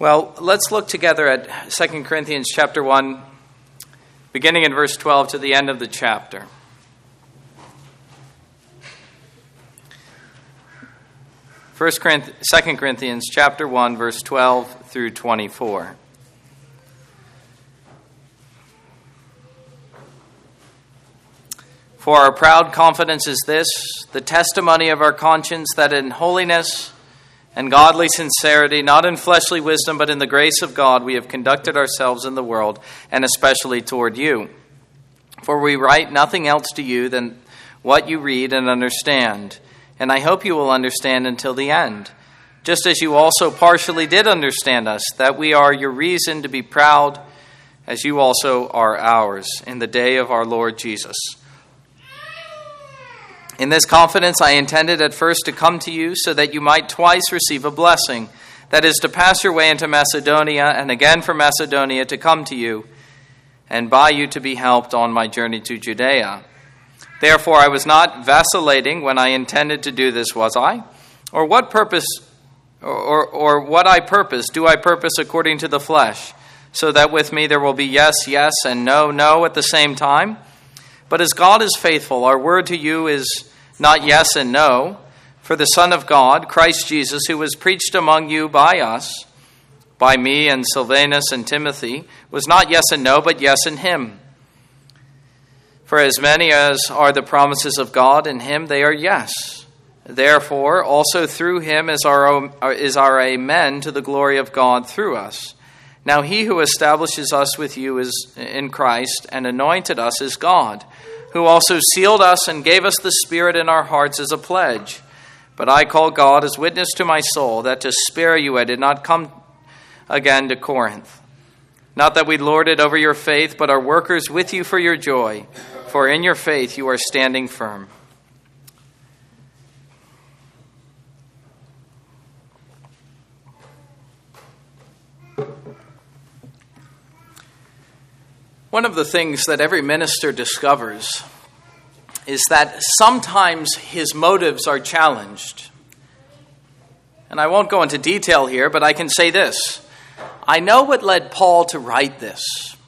Well, let's look together at 2 Corinthians chapter 1, beginning in verse 12 to the end of the chapter. Second Corinthians chapter 1, verse 12 through 24. For our proud confidence is this, the testimony of our conscience, that in holiness and godly sincerity, not in fleshly wisdom, but in the grace of God, we have conducted ourselves in the world, and especially toward you. For we write nothing else to you than what you read and understand, and I hope you will understand until the end, just as you also partially did understand us, that we are your reason to be proud, as you also are ours, in the day of our Lord Jesus. In this confidence I intended at first to come to you so that you might twice receive a blessing, that is, to pass your way into Macedonia, and again from Macedonia to come to you, and by you to be helped on my journey to Judea. Therefore I was not vacillating when I intended to do this, was I? Or what purpose, or what I purpose, do I purpose according to the flesh, so that with me there will be yes, yes, and no, no at the same time? But as God is faithful, our word to you is not yes and no, for the Son of God, Christ Jesus, who was preached among you by us, by me and Silvanus and Timothy, was not yes and no, but yes in him. For as many as are the promises of God, in him they are yes. Therefore, also through him is our amen to the glory of God through us. Now he who establishes us with you is in Christ and anointed us is God, who also sealed us and gave us the Spirit in our hearts as a pledge. But I call God as witness to my soul that to spare you I did not come again to Corinth. Not that we lord it over your faith, but are workers with you for your joy, for in your faith you are standing firm. One of the things that every minister discovers is that sometimes his motives are challenged. And I won't go into detail here, but I can say this. I know what led Paul to write this.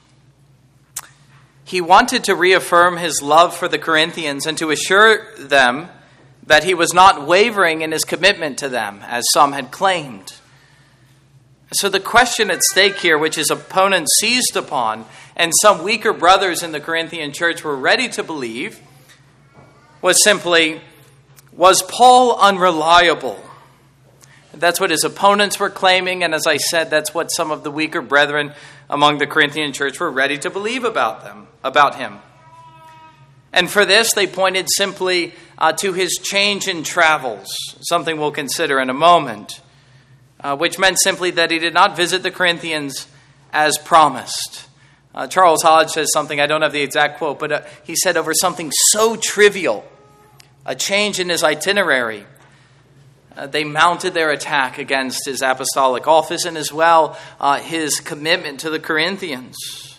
He wanted to reaffirm his love for the Corinthians and to assure them that he was not wavering in his commitment to them, as some had claimed. So the question at stake here, which his opponents seized upon, and some weaker brothers in the Corinthian church were ready to believe, was simply, was Paul unreliable? That's what his opponents were claiming, and as I said, that's what some of the weaker brethren among the Corinthian church were ready to believe about him. And for this, they pointed simply to his change in travels, something we'll consider in a moment, which meant simply that he did not visit the Corinthians as promised. Charles Hodge says something, I don't have the exact quote, but he said over something so trivial, a change in his itinerary, they mounted their attack against his apostolic office and as well his commitment to the Corinthians.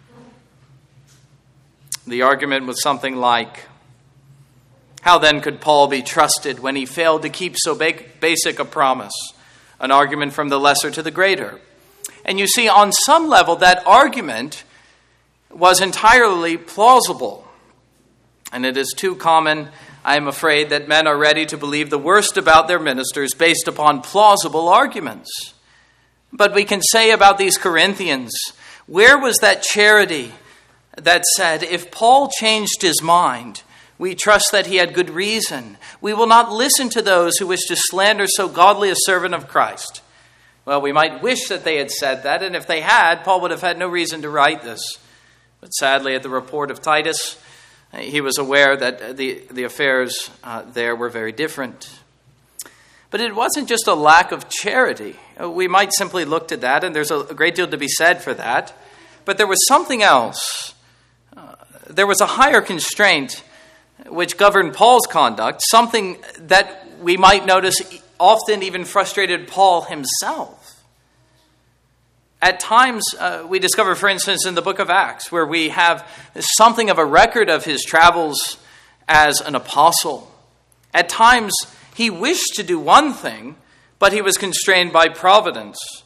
The argument was something like, how then could Paul be trusted when he failed to keep so basic a promise? An argument from the lesser to the greater. And you see, on some level, that argument was entirely plausible. And it is too common, I am afraid, that men are ready to believe the worst about their ministers based upon plausible arguments. But we can say about these Corinthians, where was that charity that said, if Paul changed his mind, we trust that he had good reason. We will not listen to those who wish to slander so godly a servant of Christ. Well, we might wish that they had said that, and if they had, Paul would have had no reason to write this. But sadly, at the report of Titus, he was aware that the affairs there were very different. But it wasn't just a lack of charity. We might simply look to that, and there's a great deal to be said for that. But there was something else. There was a higher constraint which governed Paul's conduct, something that we might notice often even frustrated Paul himself. At times, we discover, for instance, in the book of Acts, where we have something of a record of his travels as an apostle. At times, he wished to do one thing, but he was constrained by providence.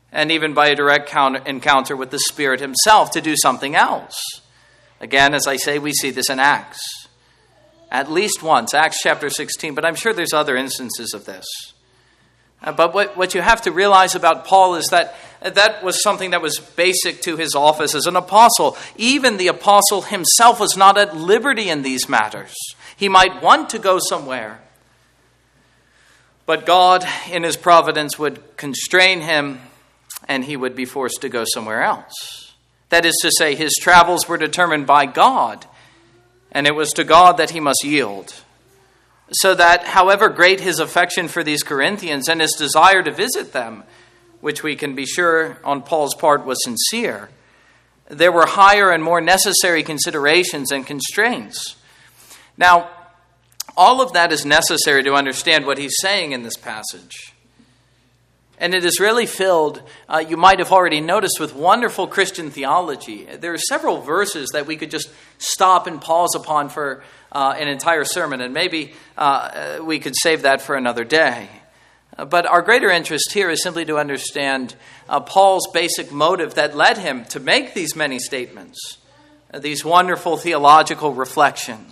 and even by a direct encounter with the Spirit himself to do something else. Again, as I say, we see this in Acts. At least once, Acts chapter 16, but I'm sure there's other instances of this. But what you have to realize about Paul is that was something that was basic to his office as an apostle. Even the apostle himself was not at liberty in these matters. He might want to go somewhere, but God, in his providence, would constrain him, and he would be forced to go somewhere else. That is to say, his travels were determined by God, and it was to God that he must yield. So that however great his affection for these Corinthians and his desire to visit them, which we can be sure on Paul's part was sincere, there were higher and more necessary considerations and constraints. Now, all of that is necessary to understand what he's saying in this passage. And it is really filled, you might have already noticed, with wonderful Christian theology. There are several verses that we could just stop and pause upon for an entire sermon, and maybe we could save that for another day. But our greater interest here is simply to understand Paul's basic motive that led him to make these many statements, these wonderful theological reflections.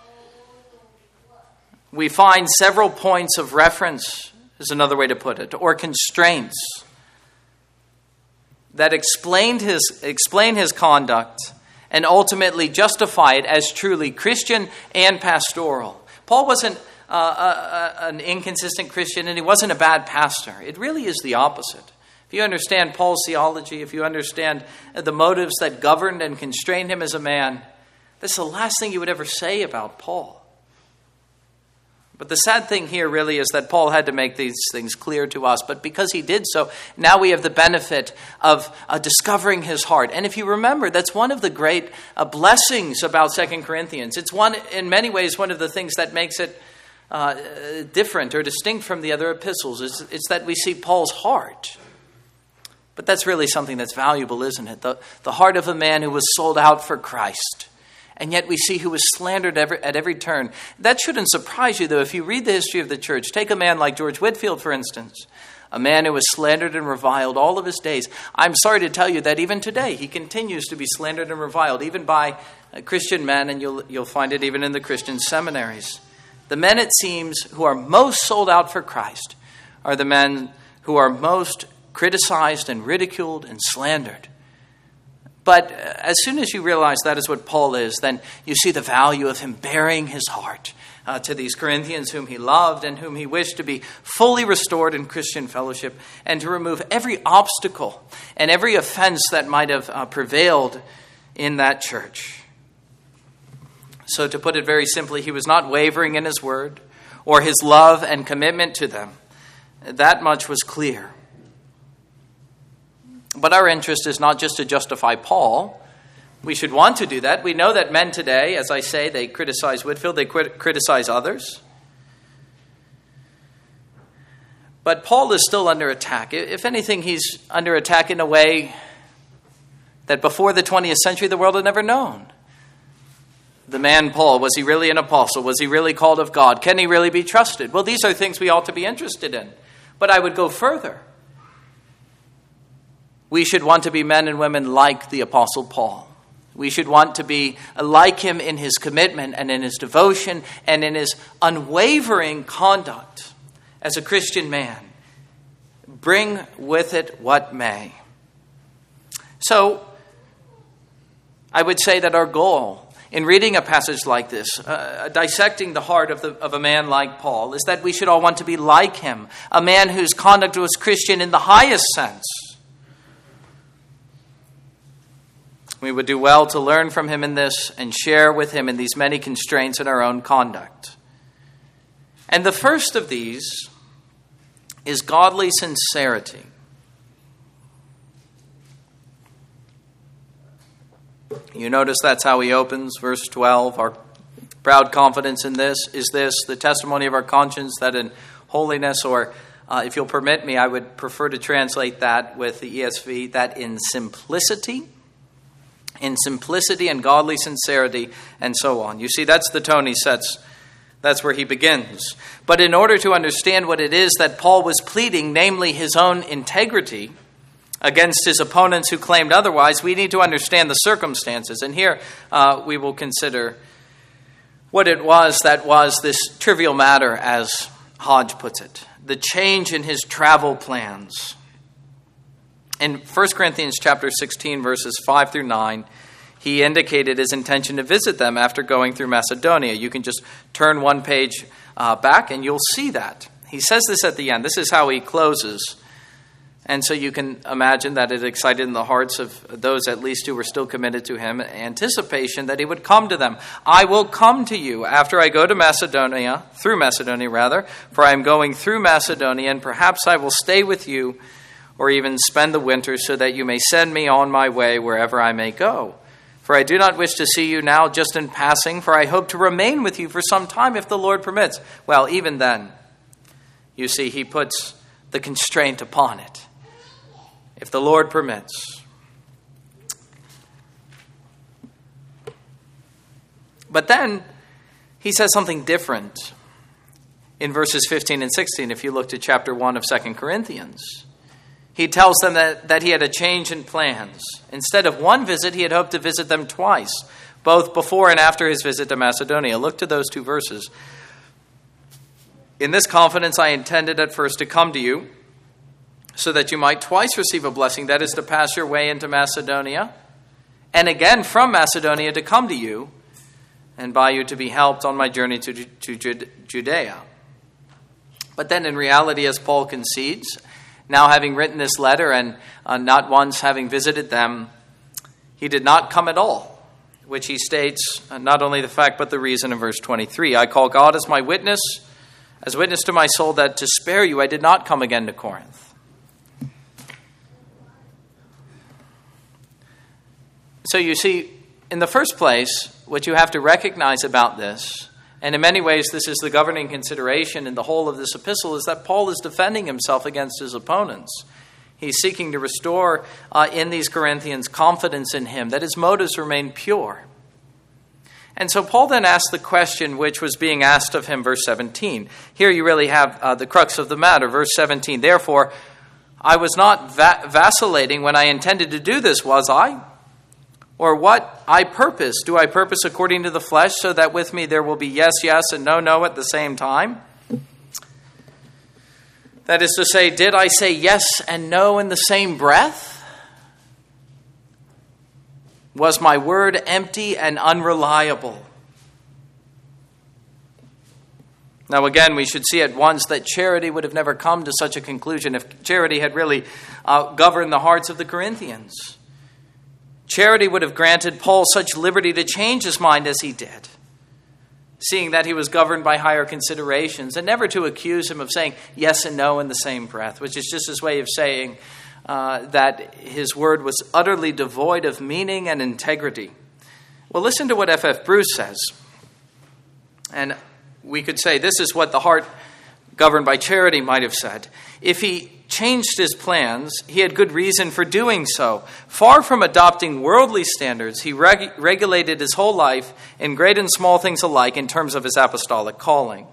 We find several points of reference, is another way to put it, or constraints that explain his conduct and ultimately justify it as truly Christian and pastoral. Paul wasn't an inconsistent Christian, and he wasn't a bad pastor. It really is the opposite. If you understand Paul's theology, if you understand the motives that governed and constrained him as a man, that's the last thing you would ever say about Paul. But the sad thing here really is that Paul had to make these things clear to us. But because he did so, now we have the benefit of discovering his heart. And if you remember, that's one of the great blessings about 2 Corinthians. It's in many ways, one of the things that makes it different or distinct from the other epistles. It's that we see Paul's heart. But that's really something that's valuable, isn't it? The heart of a man who was sold out for Christ. And yet we see who was slandered at every turn. That shouldn't surprise you, though, if you read the history of the church. Take a man like George Whitefield, for instance. A man who was slandered and reviled all of his days. I'm sorry to tell you that even today he continues to be slandered and reviled, even by Christian men, and you'll find it even in the Christian seminaries. The men, it seems, who are most sold out for Christ are the men who are most criticized and ridiculed and slandered. But as soon as you realize that is what Paul is, then you see the value of him bearing his heart to these Corinthians whom he loved and whom he wished to be fully restored in Christian fellowship, and to remove every obstacle and every offense that might have prevailed in that church. So to put it very simply, he was not wavering in his word or his love and commitment to them. That much was clear. But our interest is not just to justify Paul. We should want to do that. We know that men today, as I say, they criticize Whitefield, they criticize others. But Paul is still under attack. If anything, he's under attack in a way that before the 20th century the world had never known. The man Paul, was he really an apostle? Was he really called of God? Can he really be trusted? Well, these are things we ought to be interested in. But I would go further. We should want to be men and women like the Apostle Paul. We should want to be like him in his commitment and in his devotion and in his unwavering conduct as a Christian man. Bring with it what may. So, I would say that our goal in reading a passage like this, dissecting the heart of a man like Paul, is that we should all want to be like him, a man whose conduct was Christian in the highest sense. We would do well to learn from him in this and share with him in these many constraints in our own conduct. And the first of these is godly sincerity. You notice that's how he opens, verse 12. Our proud confidence in this is this, the testimony of our conscience that in holiness, or if you'll permit me, I would prefer to translate that with the ESV, that in simplicity and godly sincerity, and so on. You see, that's the tone he sets. That's where he begins. But in order to understand what it is that Paul was pleading, namely his own integrity, against his opponents who claimed otherwise, we need to understand the circumstances. And here we will consider what it was that was this trivial matter, as Hodge puts it, the change in his travel plans. In 1 Corinthians chapter 16, verses 5 through 9, he indicated his intention to visit them after going through Macedonia. You can just turn one page back and you'll see that. He says this at the end. This is how he closes. And so you can imagine that it excited in the hearts of those at least who were still committed to him, anticipation that he would come to them. I will come to you after I go to Macedonia, through Macedonia rather, for I am going through Macedonia, and perhaps I will stay with you or even spend the winter so that you may send me on my way wherever I may go. For I do not wish to see you now just in passing, for I hope to remain with you for some time if the Lord permits. Well, even then, you see, he puts the constraint upon it. If the Lord permits. But then he says something different in verses 15 and 16 if you look to chapter 1 of 2 Corinthians. He tells them that he had a change in plans. Instead of one visit, he had hoped to visit them twice, both before and after his visit to Macedonia. Look to those two verses. In this confidence I intended at first to come to you, so that you might twice receive a blessing, that is to pass your way into Macedonia, and again from Macedonia to come to you, and by you to be helped on my journey to Judea. But then in reality, as Paul concedes, now having written this letter and not once having visited them, he did not come at all, which he states not only the fact but the reason in verse 23. I call God as my witness, as witness to my soul, that to spare you I did not come again to Corinth. So you see, in the first place, what you have to recognize about this, and in many ways this is the governing consideration in the whole of this epistle, is that Paul is defending himself against his opponents. He's seeking to restore in these Corinthians confidence in him, that his motives remain pure. And so Paul then asks the question which was being asked of him, verse 17. Here you really have the crux of the matter, verse 17. Therefore, I was not vacillating when I intended to do this, was I? Or what I purpose? Do I purpose according to the flesh, so that with me there will be yes, yes, and no, no at the same time? That is to say, did I say yes and no in the same breath? Was my word empty and unreliable? Now again, we should see at once that charity would have never come to such a conclusion if charity had really governed the hearts of the Corinthians. Charity would have granted Paul such liberty to change his mind as he did, seeing that he was governed by higher considerations, and never to accuse him of saying yes and no in the same breath, which is just his way of saying that his word was utterly devoid of meaning and integrity. Well, listen to what F.F. Bruce says. And we could say this is what the heart governed by charity might have said. If he changed his plans, he had good reason for doing so. Far from adopting worldly standards, he regulated his whole life in great and small things alike in terms of his apostolic calling.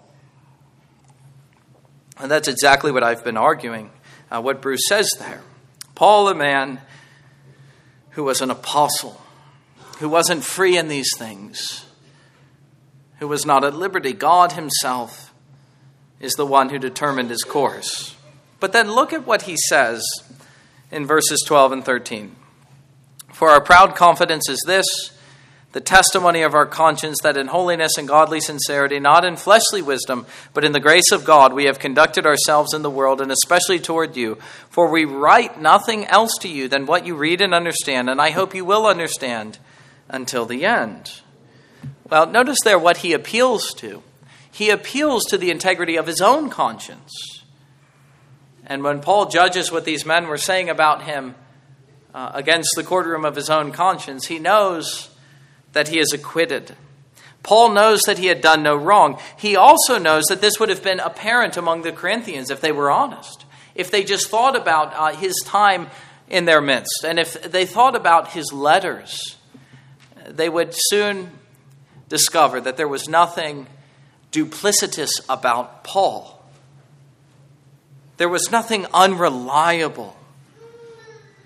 And that's exactly what I've been arguing, what Bruce says there. Paul, a man who was an apostle, who wasn't free in these things, who was not at liberty, God himself is the one who determined his course. But then look at what he says in verses 12 and 13. For our proud confidence is this, the testimony of our conscience, that in holiness and godly sincerity, not in fleshly wisdom, but in the grace of God, we have conducted ourselves in the world, and especially toward you. For we write nothing else to you than what you read and understand, and I hope you will understand until the end. Well, notice there what he appeals to. He appeals to the integrity of his own conscience. And when Paul judges what these men were saying about him against the courtroom of his own conscience, he knows that he is acquitted. Paul knows that he had done no wrong. He also knows that this would have been apparent among the Corinthians if they were honest, if they just thought about his time in their midst, and if they thought about his letters, they would soon discover that there was nothing duplicitous about Paul. There was nothing unreliable.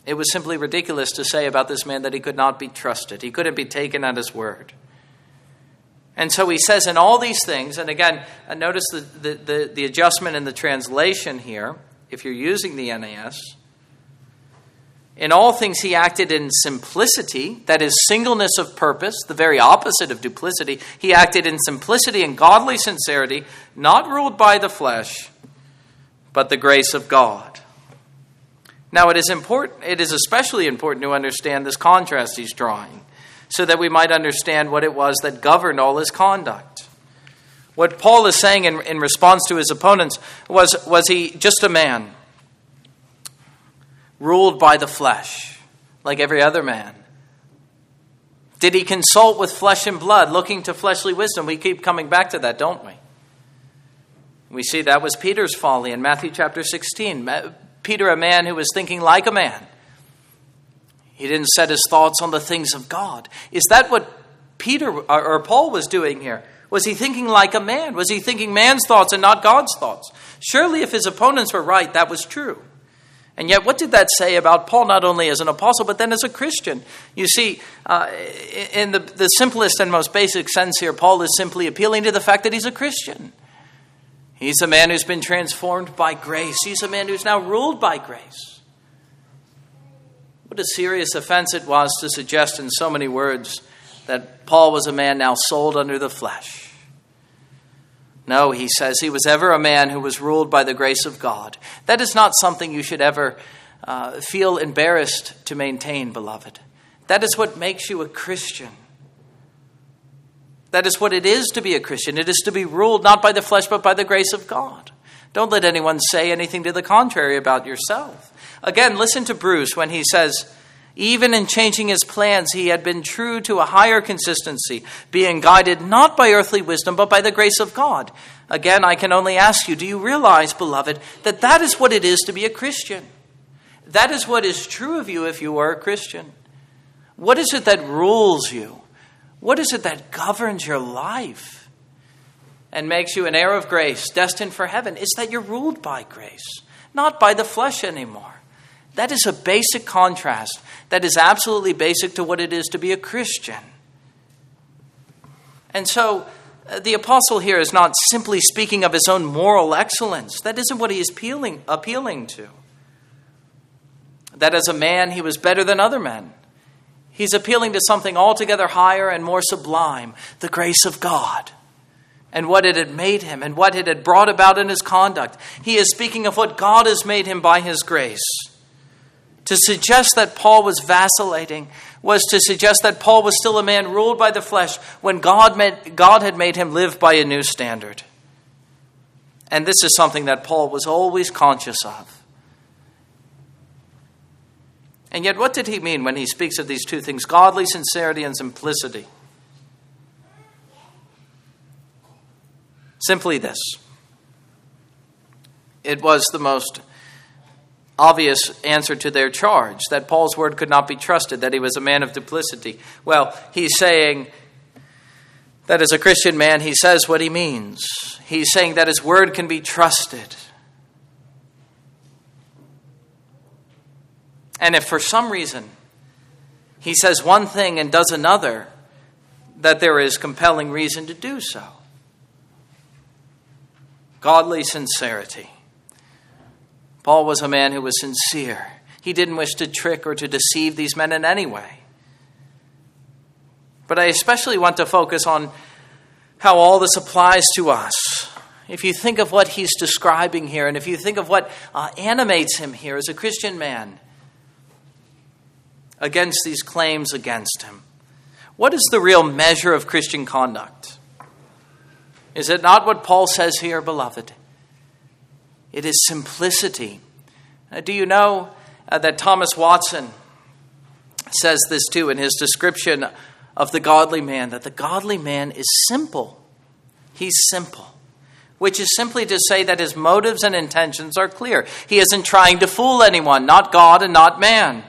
It was simply ridiculous to say about this man that he could not be trusted. He couldn't be taken at his word. And so he says in all these things, and again, notice the adjustment in the translation here, if you're using the NAS. In all things he acted in simplicity, that is singleness of purpose, the very opposite of duplicity. He acted in simplicity and godly sincerity, not ruled by the flesh, but the grace of God. Now it is especially important to understand this contrast he's drawing, so that we might understand what it was that governed all his conduct. What Paul is saying in response to his opponents was he just a man ruled by the flesh, like every other man? Did he consult with flesh and blood, looking to fleshly wisdom? We keep coming back to that, don't we? We see that was Peter's folly in Matthew chapter 16. Peter, a man who was thinking like a man. He didn't set his thoughts on the things of God. Is that what Peter or Paul was doing here? Was he thinking like a man? Was he thinking man's thoughts and not God's thoughts? Surely if his opponents were right, that was true. And yet, what did that say about Paul, not only as an apostle, but then as a Christian? You see, in the simplest and most basic sense here, Paul is simply appealing to the fact that he's a Christian. He's a man who's been transformed by grace. He's a man who's now ruled by grace. What a serious offense it was to suggest in so many words that Paul was a man now sold under the flesh. No, he says he was ever a man who was ruled by the grace of God. That is not something you should ever feel embarrassed to maintain, beloved. That is what makes you a Christian. That is what it is to be a Christian. It is to be ruled not by the flesh, but by the grace of God. Don't let anyone say anything to the contrary about yourself. Again, listen to Bruce when he says, even in changing his plans, he had been true to a higher consistency, being guided not by earthly wisdom, but by the grace of God. Again, I can only ask you, do you realize, beloved, that is what it is to be a Christian? That is what is true of you if you are a Christian. What is it that rules you? What is it that governs your life and makes you an heir of grace, destined for heaven? It's that you're ruled by grace, not by the flesh anymore. That is a basic contrast. That is absolutely basic to what it is to be a Christian. And so the apostle here is not simply speaking of his own moral excellence. That isn't what he is appealing to. That as a man, he was better than other men. He's appealing to something altogether higher and more sublime, the grace of God, and what it had made him and what it had brought about in his conduct. He is speaking of what God has made him by his grace. To suggest that Paul was vacillating was to suggest that Paul was still a man ruled by the flesh when God had made him live by a new standard. And this is something that Paul was always conscious of. And yet, what did he mean when he speaks of these two things, godly sincerity and simplicity? Simply this. It was the most obvious answer to their charge, that Paul's word could not be trusted, that he was a man of duplicity. Well, he's saying that as a Christian man, he says what he means. He's saying that his word can be trusted. And if for some reason he says one thing and does another, that there is compelling reason to do so. Godly sincerity. Paul was a man who was sincere. He didn't wish to trick or to deceive these men in any way. But I especially want to focus on how all this applies to us. If you think of what he's describing here, and if you think of what animates him here as a Christian man against these claims against him, what is the real measure of Christian conduct? Is it not what Paul says here, beloved? It is simplicity. Do you know that Thomas Watson says this too in his description of the godly man, that the godly man is simple. He's simple, which is simply to say that his motives and intentions are clear. He isn't trying to fool anyone, not God and not man.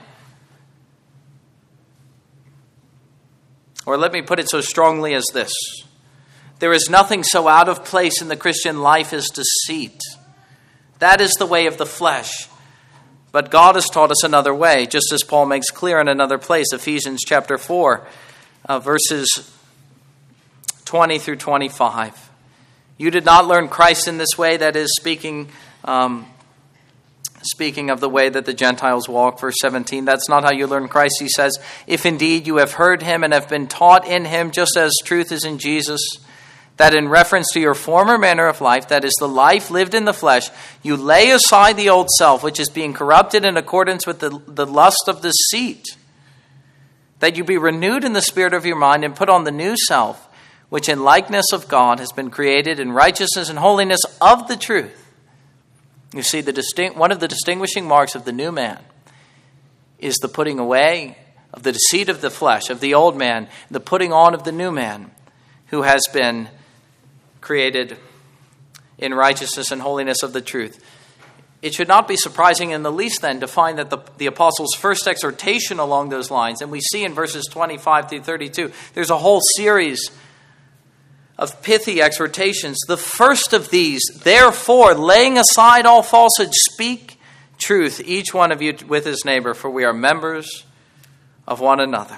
Or let me put it so strongly as this. There is nothing so out of place in the Christian life as deceit. That is the way of the flesh. But God has taught us another way, just as Paul makes clear in another place, Ephesians chapter 4, verses 20 through 25. You did not learn Christ in this way, that is, speaking of the way that the Gentiles walk, verse 17. That's not how you learn Christ, he says. If indeed you have heard him and have been taught in him, just as truth is in Jesus, that in reference to your former manner of life, that is the life lived in the flesh, you lay aside the old self, which is being corrupted in accordance with the lust of deceit, that you be renewed in the spirit of your mind and put on the new self, which in likeness of God has been created in righteousness and holiness of the truth. You see, one of the distinguishing marks of the new man is the putting away of the deceit of the flesh, of the old man, the putting on of the new man, who has been created in righteousness and holiness of the truth. It should not be surprising in the least then to find that the apostle's first exhortation along those lines, and we see in verses 25 through 32, there's a whole series of pithy exhortations. The first of these, therefore, laying aside all falsehood, speak truth, each one of you with his neighbor, for we are members of one another.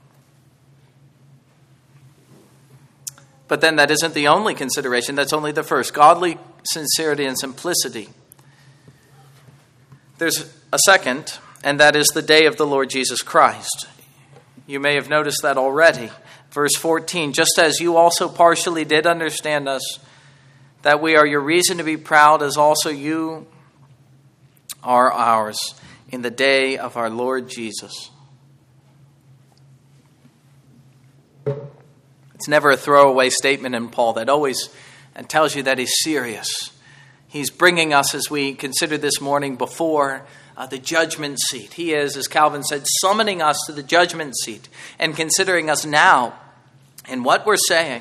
But then that isn't the only consideration. That's only the first. Godly sincerity and simplicity. There's a second, and that is the day of the Lord Jesus Christ. You may have noticed that already. Verse 14, just as you also partially did understand us, that we are your reason to be proud, as also you are ours in the day of our Lord Jesus. It's never a throwaway statement in Paul that always tells you that he's serious. He's bringing us, as we considered this morning, before the judgment seat. He is, as Calvin said, summoning us to the judgment seat and considering us now in what we're saying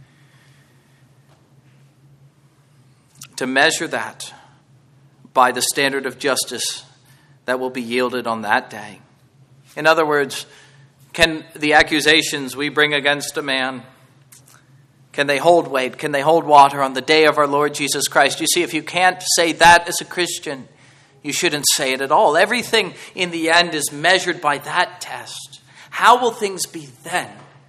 to measure that by the standard of justice that will be yielded on that day. In other words, can the accusations we bring against a man, can they hold weight? Can they hold water on the day of our Lord Jesus Christ? You see, if you can't say that as a Christian, you shouldn't say it at all. Everything in the end is measured by that test. How will things be then?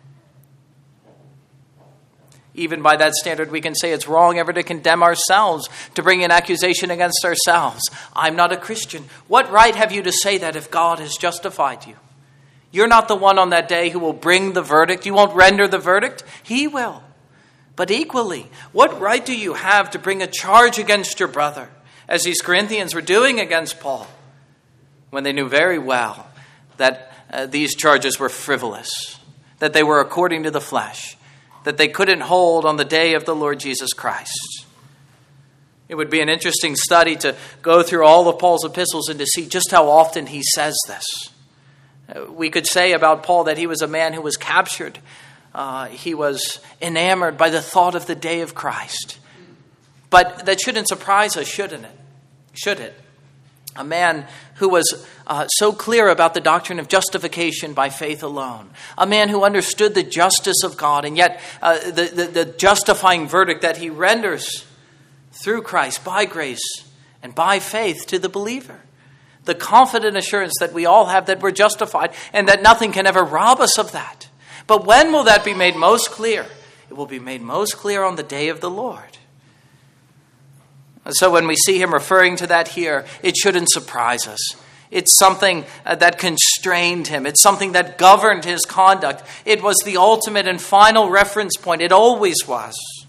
Even by that standard, we can say it's wrong ever to condemn ourselves, to bring an accusation against ourselves. I'm not a Christian. What right have you to say that if God has justified you? You're not the one on that day who will bring the verdict. You won't render the verdict. He will. But equally, what right do you have to bring a charge against your brother, as these Corinthians were doing against Paul, when they knew very well that these charges were frivolous, that they were according to the flesh, that they couldn't hold on the day of the Lord Jesus Christ? It would be an interesting study to go through all of Paul's epistles and to see just how often he says this. We could say about Paul that he was a man who was captured. He was enamored by the thought of the day of Christ. But that shouldn't surprise us, shouldn't it? Should it? A man who was so clear about the doctrine of justification by faith alone. A man who understood the justice of God, and yet the justifying verdict that he renders through Christ by grace and by faith to the believer. The confident assurance that we all have that we're justified and that nothing can ever rob us of that. But when will that be made most clear? It will be made most clear on the day of the Lord. And so when we see him referring to that here, it shouldn't surprise us. It's something that constrained him. It's something that governed his conduct. It was the ultimate and final reference point. It always was.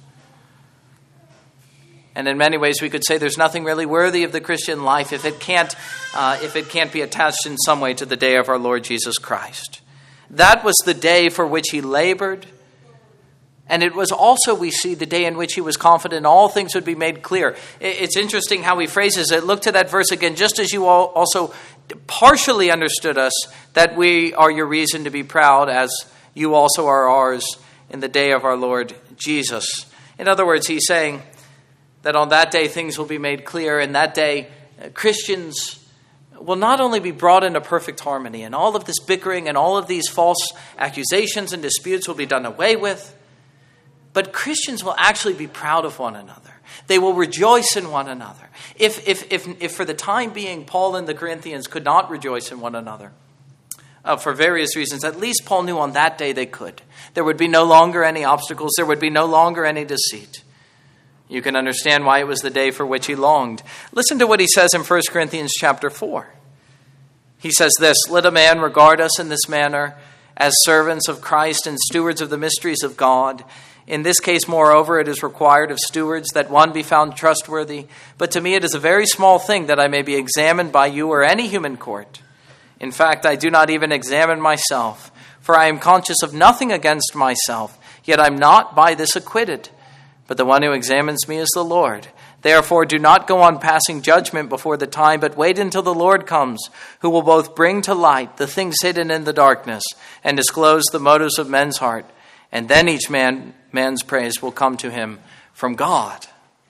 And in many ways, we could say there's nothing really worthy of the Christian life if it can't be attached in some way to the day of our Lord Jesus Christ. That was the day for which he labored. And it was also, we see, the day in which he was confident all things would be made clear. It's interesting how he phrases it. Look to that verse again. Just as you all also partially understood us, that we are your reason to be proud, as you also are ours in the day of our Lord Jesus. In other words, he's saying that on that day things will be made clear, and that day Christians will not only be brought into perfect harmony, and all of this bickering and all of these false accusations and disputes will be done away with, but Christians will actually be proud of one another. They will rejoice in one another. If for the time being Paul and the Corinthians could not rejoice in one another, for various reasons, at least Paul knew on that day they could. There would be no longer any obstacles. There would be no longer any deceit. You can understand why it was the day for which he longed. Listen to what he says in 1 Corinthians chapter 4. He says this, "Let a man regard us in this manner as servants of Christ and stewards of the mysteries of God. In this case, moreover, it is required of stewards that one be found trustworthy. But to me it is a very small thing that I may be examined by you or any human court. In fact, I do not even examine myself, for I am conscious of nothing against myself, yet I am not by this acquitted. But the one who examines me is the Lord. Therefore, do not go on passing judgment before the time, but wait until the Lord comes, who will both bring to light the things hidden in the darkness and disclose the motives of men's heart. And then each man's praise will come to him from God."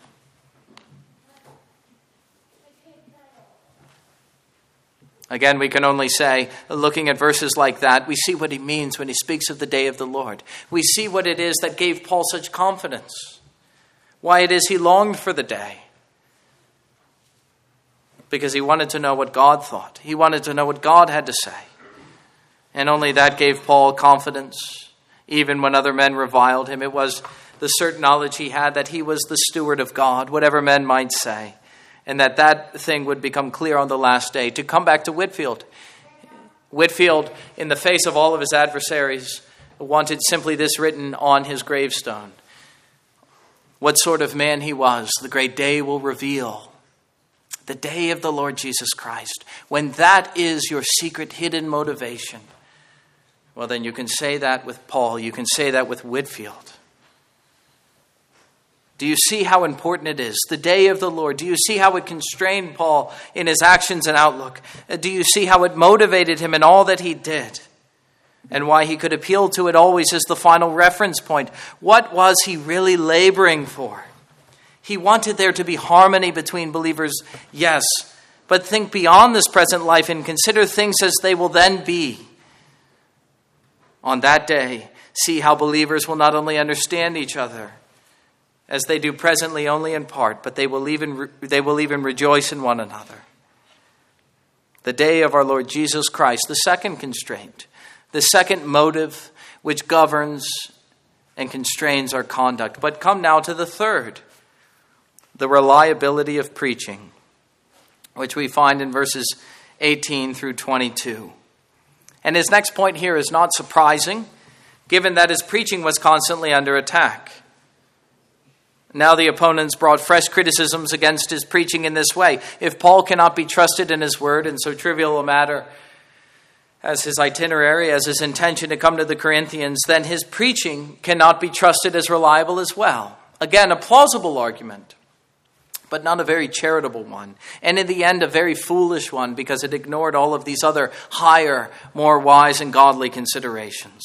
Again, we can only say, looking at verses like that, we see what he means when he speaks of the day of the Lord. We see what it is that gave Paul such confidence. Why it is he longed for the day. Because he wanted to know what God thought. He wanted to know what God had to say. And only that gave Paul confidence. Even when other men reviled him, it was the certain knowledge he had that he was the steward of God, whatever men might say. And that thing would become clear on the last day. To come back to Whitefield. Whitefield, in the face of all of his adversaries, wanted simply this written on his gravestone. What sort of man he was, the great day will reveal. The day of the Lord Jesus Christ. When that is your secret hidden motivation, well, then you can say that with Paul. You can say that with Whitefield. Do you see how important it is? The day of the Lord. Do you see how it constrained Paul in his actions and outlook? Do you see how it motivated him in all that he did? And why he could appeal to it always as the final reference point. What was he really laboring for? He wanted there to be harmony between believers, yes, but think beyond this present life and consider things as they will then be. On that day, see how believers will not only understand each other, as they do presently only in part, but they will even rejoice in one another. The day of our Lord Jesus Christ, the second constraint, the second motive which governs and constrains our conduct. But come now to the third, the reliability of preaching, which we find in verses 18 through 22. And his next point here is not surprising, given that his preaching was constantly under attack. Now the opponents brought fresh criticisms against his preaching in this way. If Paul cannot be trusted in his word, in so trivial a matter as his itinerary, as his intention to come to the Corinthians, then his preaching cannot be trusted as reliable as well. Again, a plausible argument, but not a very charitable one. And in the end, a very foolish one, because it ignored all of these other higher, more wise and godly considerations.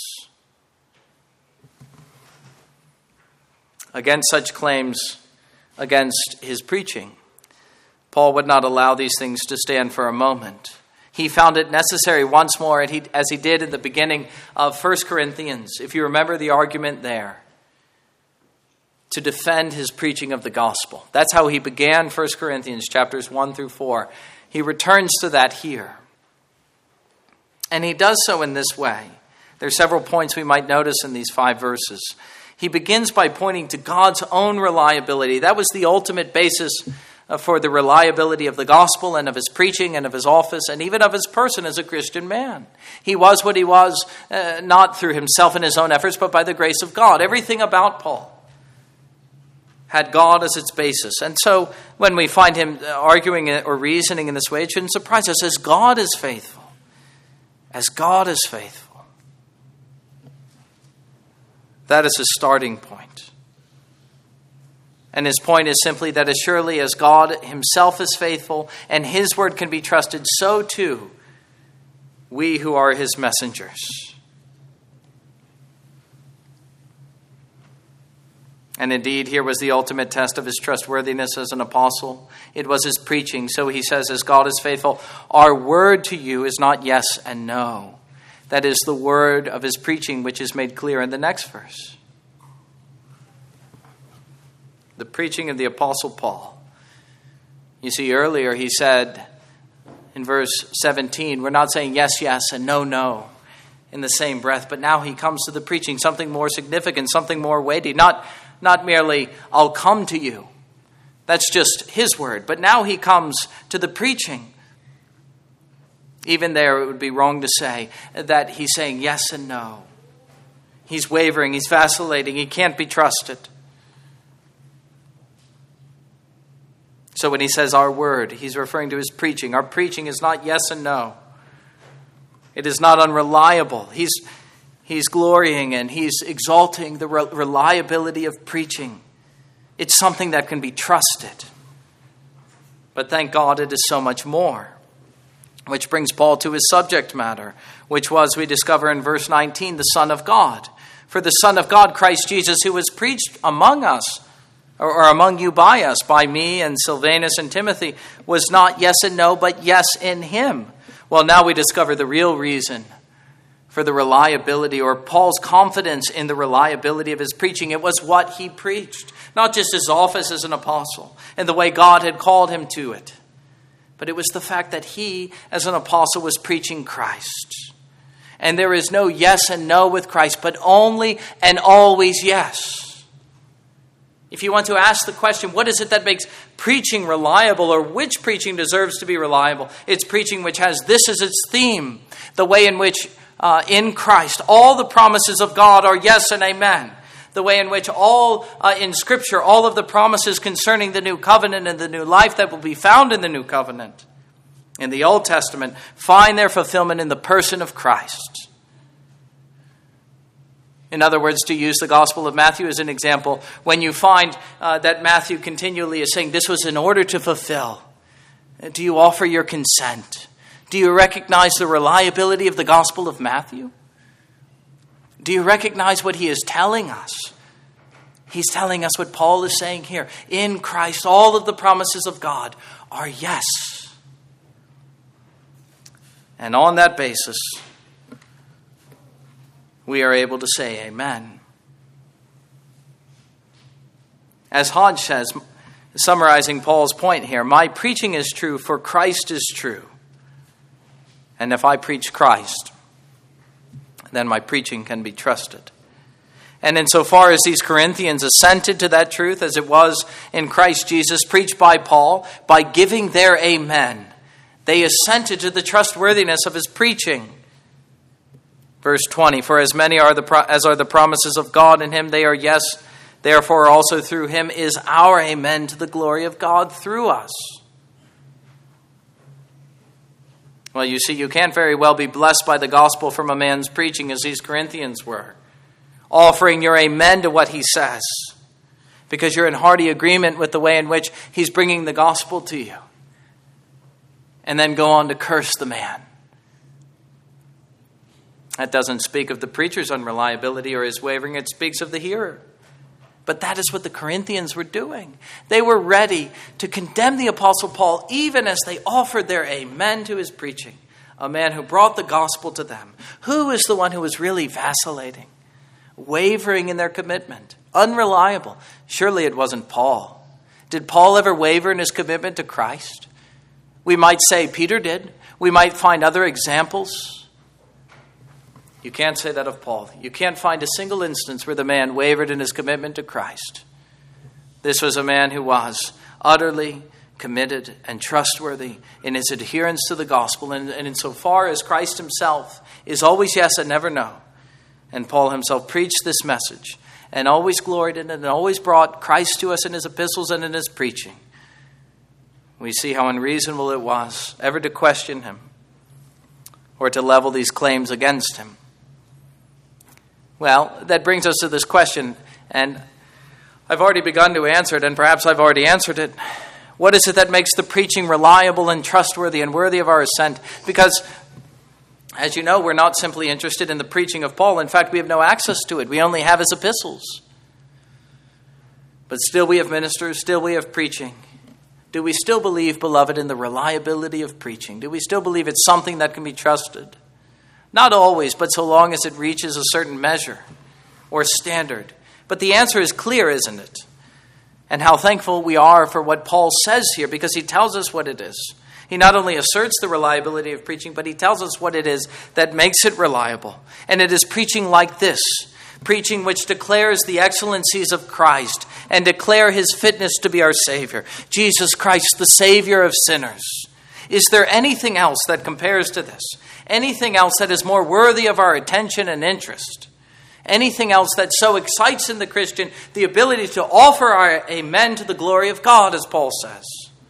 Against such claims against his preaching, Paul would not allow these things to stand for a moment. He found it necessary once more, as he did at the beginning of 1 Corinthians, if you remember the argument there, to defend his preaching of the gospel. That's how he began 1 Corinthians chapters 1 through 4. He returns to that here. And he does so in this way. There are several points we might notice in these 5 verses. He begins by pointing to God's own reliability. That was the ultimate basis for the reliability of the gospel and of his preaching and of his office and even of his person as a Christian man. He was what he was, not through himself and his own efforts, but by the grace of God. Everything about Paul had God as its basis. And so when we find him arguing or reasoning in this way, it shouldn't surprise us, as God is faithful. As God is faithful. That is his starting point. And his point is simply that as surely as God himself is faithful and his word can be trusted, so too we who are his messengers. And indeed, here was the ultimate test of his trustworthiness as an apostle. It was his preaching. So he says, as God is faithful, our word to you is not yes and no. That is the word of his preaching, which is made clear in the next verse. the preaching of the Apostle Paul. You see, earlier he said in verse 17, we're not saying yes, yes, and no, no in the same breath, but now he comes to the preaching, something more significant, something more weighty, not merely, I'll come to you. That's just his word. But now he comes to the preaching. Even there, it would be wrong to say that he's saying yes and no. He's wavering, he's vacillating, he can't be trusted. So when he says our word, he's referring to his preaching. Our preaching is not yes and no. It is not unreliable. He's glorying and he's exalting the reliability of preaching. It's something that can be trusted. But thank God it is so much more. Which brings Paul to his subject matter, which was, we discover in verse 19, the Son of God. For the Son of God, Christ Jesus, who was preached among us, or among you by us, by me and Silvanus and Timothy, was not yes and no, but yes in him. Well, now we discover the real reason for the reliability, or Paul's confidence in the reliability of his preaching. It was what he preached, not just his office as an apostle and the way God had called him to it, but it was the fact that he, as an apostle, was preaching Christ. And there is no yes and no with Christ, but only and always yes. If you want to ask the question, what is it that makes preaching reliable, or which preaching deserves to be reliable? It's preaching which has this as its theme, the way in which in Christ all the promises of God are yes and amen. The way in which all in Scripture, all of the promises concerning the new covenant and the new life that will be found in the new covenant in the Old Testament find their fulfillment in the person of Christ. In other words, to use the Gospel of Matthew as an example, when you find that Matthew continually is saying this was in order to fulfill, do you offer your consent? Do you recognize the reliability of the Gospel of Matthew? Do you recognize what he is telling us? He's telling us what Paul is saying here. In Christ, all of the promises of God are yes. And on that basis, we are able to say amen. As Hodge says, summarizing Paul's point here, my preaching is true, for Christ is true. And if I preach Christ, then my preaching can be trusted. And insofar as these Corinthians assented to that truth, as it was in Christ Jesus, preached by Paul, by giving their amen, they assented to the trustworthiness of his preaching. Verse 20, for as many as are the promises of God in him, they are yes. Therefore also through him is our amen to the glory of God through us. Well, you see, you can't very well be blessed by the gospel from a man's preaching as these Corinthians were, offering your amen to what he says, because you're in hearty agreement with the way in which he's bringing the gospel to you, and then go on to curse the man. That doesn't speak of the preacher's unreliability or his wavering. It speaks of the hearer. But that is what the Corinthians were doing. They were ready to condemn the Apostle Paul even as they offered their amen to his preaching. A man who brought the gospel to them. Who is the one who was really vacillating, wavering in their commitment, unreliable? Surely it wasn't Paul. Did Paul ever waver in his commitment to Christ? We might say Peter did. We might find other examples. You can't say that of Paul. You can't find a single instance where the man wavered in his commitment to Christ. This was a man who was utterly committed and trustworthy in his adherence to the gospel. And insofar as Christ himself is always yes and never no, and Paul himself preached this message and always gloried in it and always brought Christ to us in his epistles and in his preaching, we see how unreasonable it was ever to question him or to level these claims against him. Well, that brings us to this question, and I've already begun to answer it, and perhaps I've already answered it. What is it that makes the preaching reliable and trustworthy and worthy of our assent? Because, as you know, we're not simply interested in the preaching of Paul. In fact, we have no access to it. We only have his epistles. But still we have ministers, still we have preaching. Do we still believe, beloved, in the reliability of preaching? Do we still believe it's something that can be trusted? Not always, but so long as it reaches a certain measure or standard. But the answer is clear, isn't it? And how thankful we are for what Paul says here, because he tells us what it is. He not only asserts the reliability of preaching, but he tells us what it is that makes it reliable. And it is preaching like this, preaching which declares the excellencies of Christ and declare his fitness to be our Savior. Jesus Christ, the Savior of sinners. Is there anything else that compares to this? Anything else that is more worthy of our attention and interest? Anything else that so excites in the Christian the ability to offer our amen to the glory of God, as Paul says?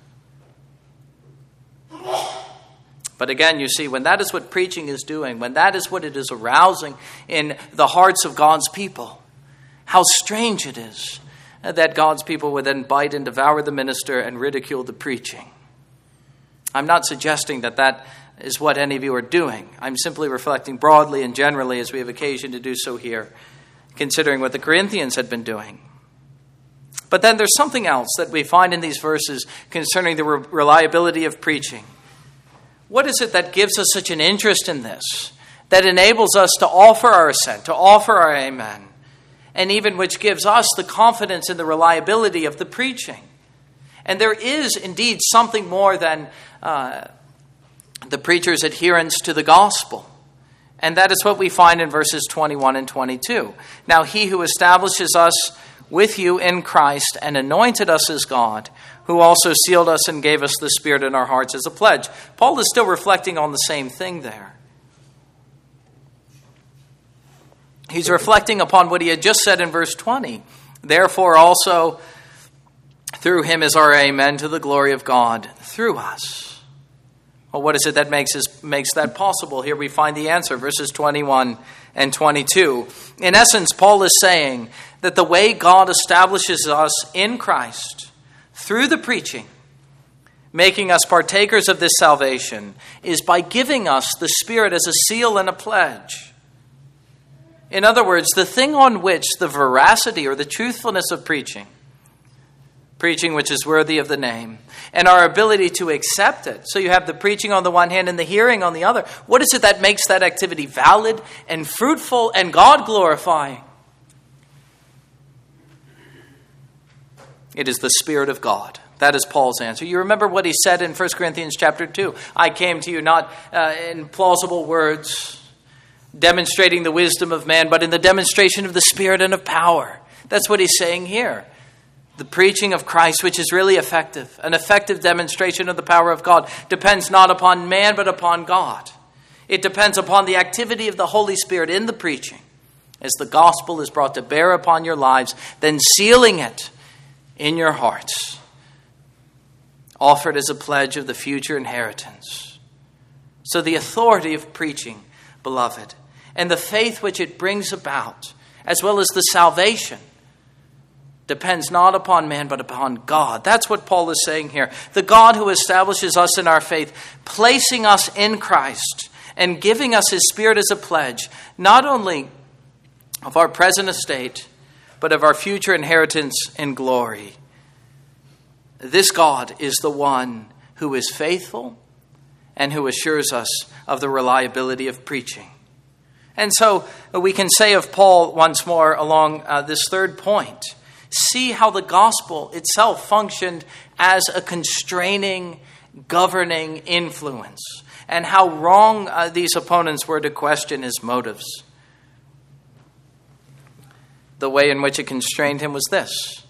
But again, you see, when that is what preaching is doing, when that is what it is arousing in the hearts of God's people, how strange it is that God's people would then bite and devour the minister and ridicule the preaching. I'm not suggesting that that is what any of you are doing. I'm simply reflecting broadly and generally, as we have occasion to do so here, considering what the Corinthians had been doing. But then there's something else that we find in these verses concerning the reliability of preaching. What is it that gives us such an interest in this, that enables us to offer our assent, to offer our amen, and even which gives us the confidence in the reliability of the preaching? And there is indeed something more than the preacher's adherence to the gospel. And that is what we find in verses 21 and 22. Now he who establishes us with you in Christ and anointed us as God, who also sealed us and gave us the Spirit in our hearts as a pledge. Paul is still reflecting on the same thing there. He's reflecting upon what he had just said in verse 20. Therefore also through him is our amen to the glory of God through us. Well, what is it that makes that possible? Here we find the answer, verses 21 and 22. In essence, Paul is saying that the way God establishes us in Christ through the preaching, making us partakers of this salvation, is by giving us the Spirit as a seal and a pledge. In other words, the thing on which the veracity or the truthfulness of preaching which is worthy of the name, and our ability to accept it. So you have the preaching on the one hand and the hearing on the other. What is it that makes that activity valid and fruitful and God-glorifying? It is the Spirit of God. That is Paul's answer. You remember what he said in 1 Corinthians chapter 2. I came to you not in plausible words, demonstrating the wisdom of man, but in the demonstration of the Spirit and of power. That's what he's saying here. The preaching of Christ, which is really effective, an effective demonstration of the power of God, depends not upon man, but upon God. It depends upon the activity of the Holy Spirit in the preaching, as the gospel is brought to bear upon your lives, then sealing it in your hearts, offered as a pledge of the future inheritance. So the authority of preaching, beloved, and the faith which it brings about, as well as the salvation, depends not upon man, but upon God. That's what Paul is saying here. The God who establishes us in our faith, placing us in Christ and giving us his Spirit as a pledge, not only of our present estate, but of our future inheritance in glory. This God is the one who is faithful and who assures us of the reliability of preaching. And so we can say of Paul once more along this third point, see how the gospel itself functioned as a constraining, governing influence, and how wrong these opponents were to question his motives. The way in which it constrained him was this.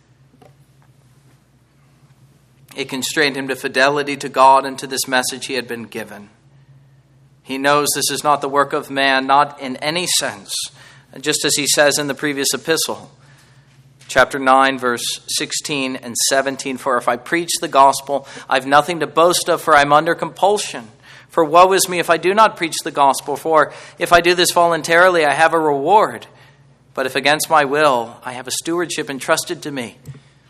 It constrained him to fidelity to God and to this message he had been given. He knows this is not the work of man, not in any sense, just as he says in the previous epistle. Chapter 9, verse 16 and 17, for if I preach the gospel, I have nothing to boast of, for I am under compulsion. For woe is me if I do not preach the gospel, for if I do this voluntarily, I have a reward. But if against my will, I have a stewardship entrusted to me.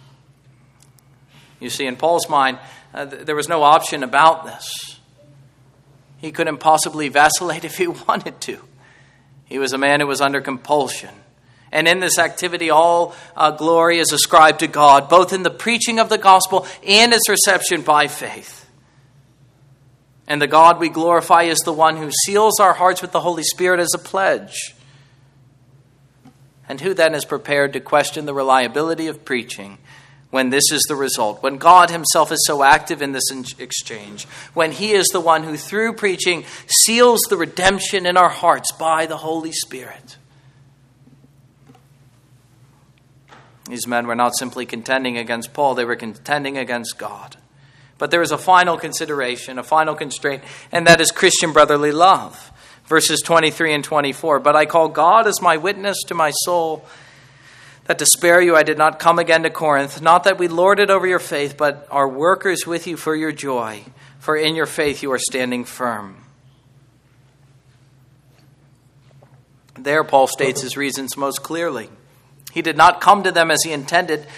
You see, in Paul's mind, there was no option about this. He couldn't possibly vacillate if he wanted to. He was a man who was under compulsion. And in this activity, all glory is ascribed to God, both in the preaching of the gospel and its reception by faith. And the God we glorify is the one who seals our hearts with the Holy Spirit as a pledge. And who then is prepared to question the reliability of preaching when this is the result, when God himself is so active in this exchange, when he is the one who, through preaching, seals the redemption in our hearts by the Holy Spirit. These men were not simply contending against Paul, they were contending against God. But there is a final consideration, a final constraint, and that is Christian brotherly love. Verses 23 and 24, "But I call God as my witness to my soul, that to spare you I did not come again to Corinth, not that we lord it over your faith, but are workers with you for your joy, for in your faith you are standing firm." There Paul states his reasons most clearly. He did not come to them as he intended,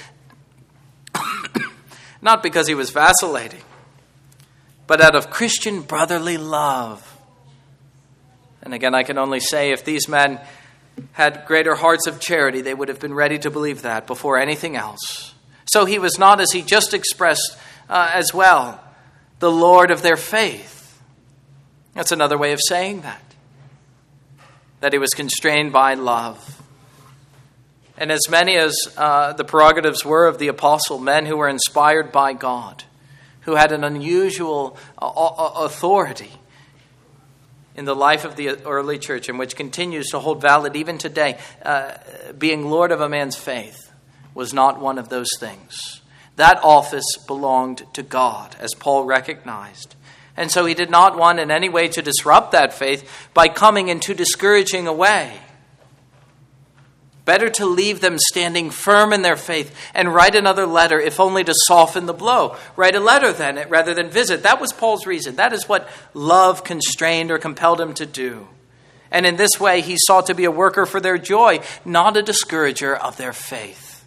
not because he was vacillating, but out of Christian brotherly love. And again, I can only say if these men had greater hearts of charity, they would have been ready to believe that before anything else. So he was not, as he just expressed as well, the Lord of their faith. That's another way of saying that he was constrained by love. And as many as the prerogatives were of the apostle, men who were inspired by God, who had an unusual authority in the life of the early church, and which continues to hold valid even today, being Lord of a man's faith was not one of those things. That office belonged to God, as Paul recognized. And so he did not want in any way to disrupt that faith by coming in too discouraging a way. Better to leave them standing firm in their faith and write another letter, if only to soften the blow. Write a letter then, rather than visit. That was Paul's reason. That is what love constrained or compelled him to do. And in this way, he sought to be a worker for their joy, not a discourager of their faith.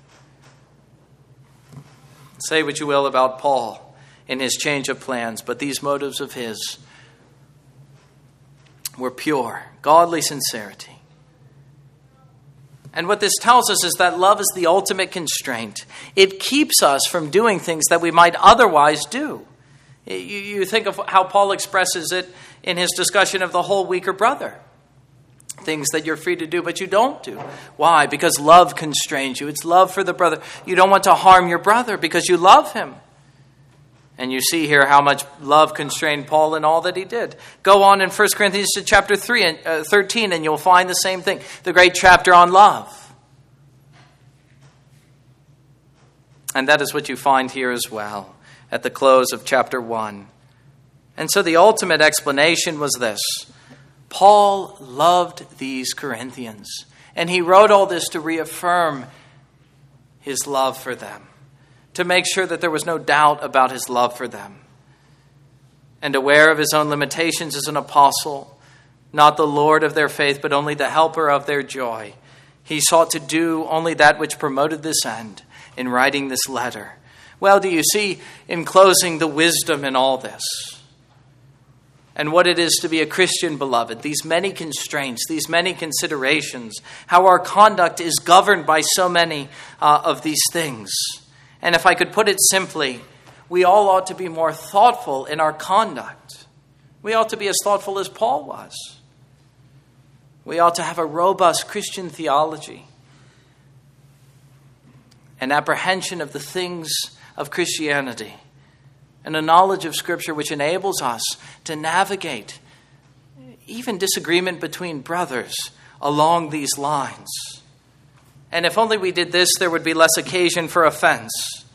Say what you will about Paul in his change of plans, but these motives of his were pure, godly sincerity. And what this tells us is that love is the ultimate constraint. It keeps us from doing things that we might otherwise do. You think of how Paul expresses it in his discussion of the whole weaker brother. Things that you're free to do, but you don't do. Why? Because love constrains you. It's love for the brother. You don't want to harm your brother because you love him. And you see here how much love constrained Paul in all that he did. Go on in 1 Corinthians to chapter 13, and you'll find the same thing. The great chapter on love. And that is what you find here as well, at the close of chapter 1. And so the ultimate explanation was this. Paul loved these Corinthians, and he wrote all this to reaffirm his love for them, to make sure that there was no doubt about his love for them. And aware of his own limitations as an apostle, not the Lord of their faith, but only the helper of their joy, he sought to do only that which promoted this end in writing this letter. Well, do you see in closing the wisdom in all this? And what it is to be a Christian, beloved, these many constraints, these many considerations, how our conduct is governed by so many of these things. And if I could put it simply, we all ought to be more thoughtful in our conduct. We ought to be as thoughtful as Paul was. We ought to have a robust Christian theology, an apprehension of the things of Christianity, and a knowledge of Scripture which enables us to navigate even disagreement between brothers along these lines. And if only we did this, there would be less occasion for offense.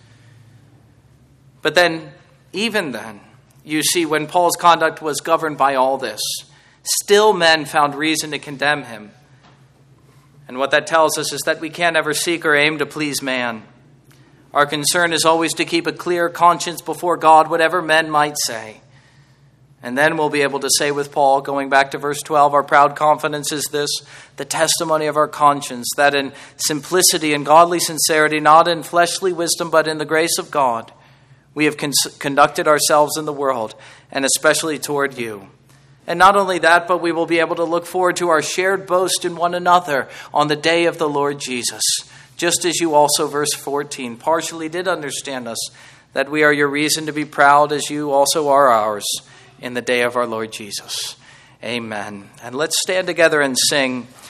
But then, even then, you see, when Paul's conduct was governed by all this, still men found reason to condemn him. And what that tells us is that we can't ever seek or aim to please man. Our concern is always to keep a clear conscience before God, whatever men might say. And then we'll be able to say with Paul, going back to verse 12, our proud confidence is this, the testimony of our conscience, that in simplicity and godly sincerity, not in fleshly wisdom, but in the grace of God, we have conducted ourselves in the world, and especially toward you. And not only that, but we will be able to look forward to our shared boast in one another on the day of the Lord Jesus, just as you also, verse 14, partially did understand us, that we are your reason to be proud as you also are ours in the day of our Lord Jesus. Amen. And let's stand together and sing